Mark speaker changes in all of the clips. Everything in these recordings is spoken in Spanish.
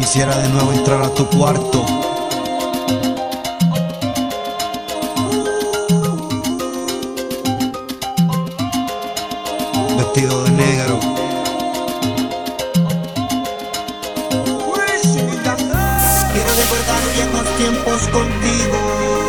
Speaker 1: Quisiera de nuevo entrar a tu cuarto, vestido de negro.
Speaker 2: Quiero recordar viejos tiempos contigo.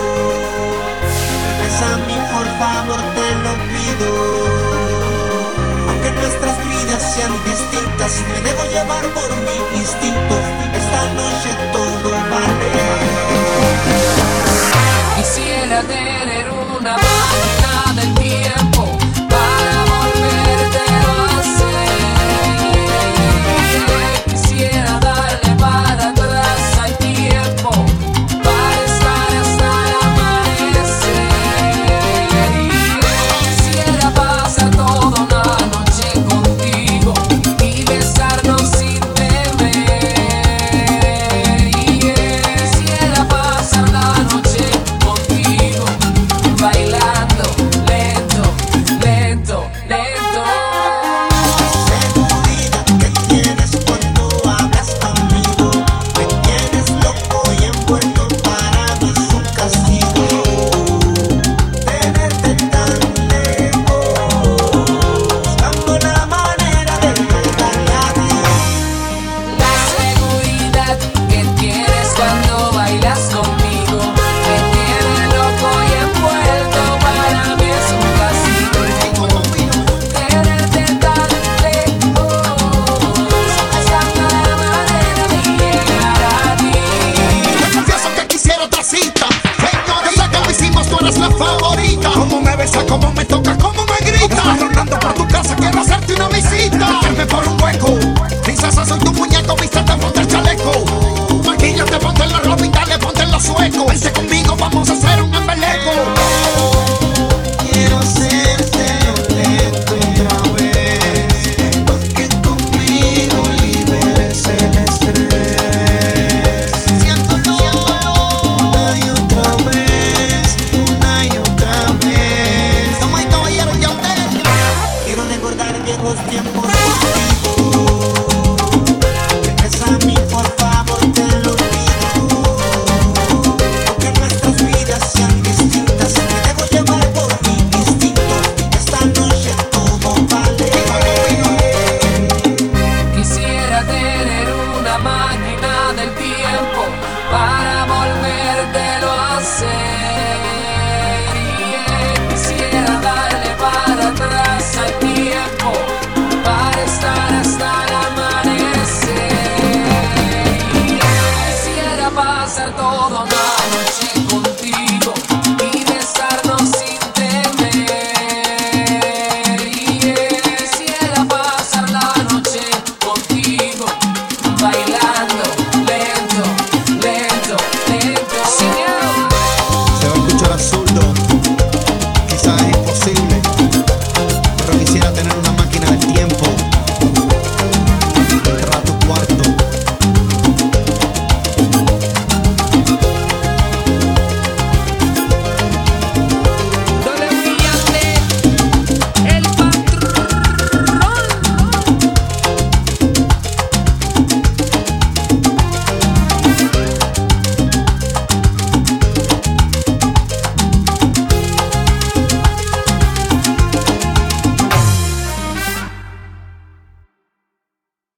Speaker 2: Regresa a mí, por favor, te lo pido. Aunque nuestras vidas sean distintas, me dejo llevar por mi instinto. Esta noche todo vale.
Speaker 3: Quisiera tener una máquina